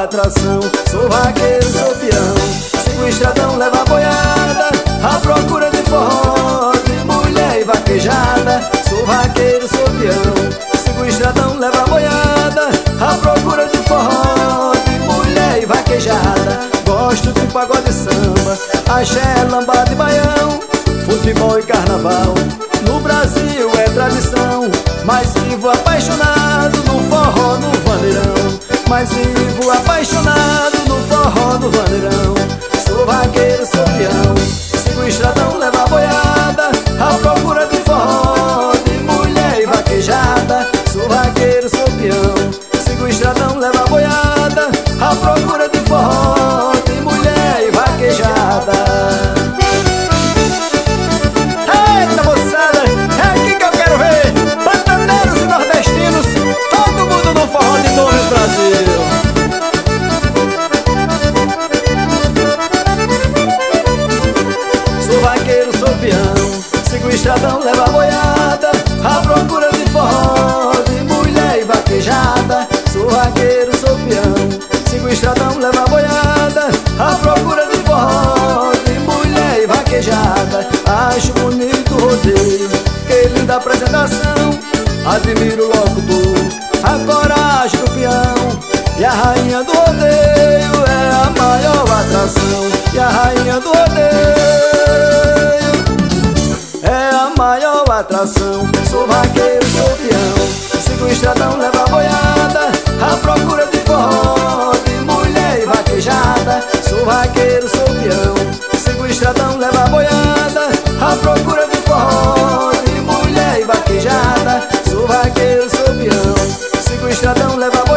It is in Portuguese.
atração. Sou vaqueiro, sou peão, sigo o estradão, levo a boiada à procura de forró, de mulher e vaquejada. Sou vaqueiro, sou peão, sigo o estradão, levo a boiada à procura de forró, de mulher e vaquejada. Gosto de pagode e samba, axé, lambada e baião, futebol e carnaval. No Brasil é tradição, mas vivo apaixonado no forró, no vaneirão. Mas vivo apaixonado no forró, no vaneirão. Sou vaqueiro, sou peão, sigo o estradão, levo a boiada à procura de forró, de mulher e vaquejada. Sou vaqueiro, sou peão, sigo o estradão, levo a boiada à procura de forró, de mulher e vaquejada. Eita moçada, é aqui que eu quero ver pantaneiros e nordestinos, todo mundo no forró de Torres, Brasil. Sou vaqueiro, sou peão, sigo o estradão, levo a boiada à procura de forró, de mulher e vaquejada. Sou vaqueiro, sou peão, sigo o estradão, levo a boiada à procura de forró, de mulher e vaquejada. Acho bonito o rodeio, que linda apresentação. Admiro o locutor, a coragem do peão. E a rainha do rodeio é a maior atração. E a rainha do rodeio é a maior atração. Sou vaqueiro, sou peão, sigo o estradão, levo a boiada à procura de forró, de mulher e vaquejada. Sou vaqueiro, sou peão, sigo o estradão, levo a boiada à procura de forró, de mulher e vaquejada. Sou vaqueiro, sou peão, sigo o estradão, levo a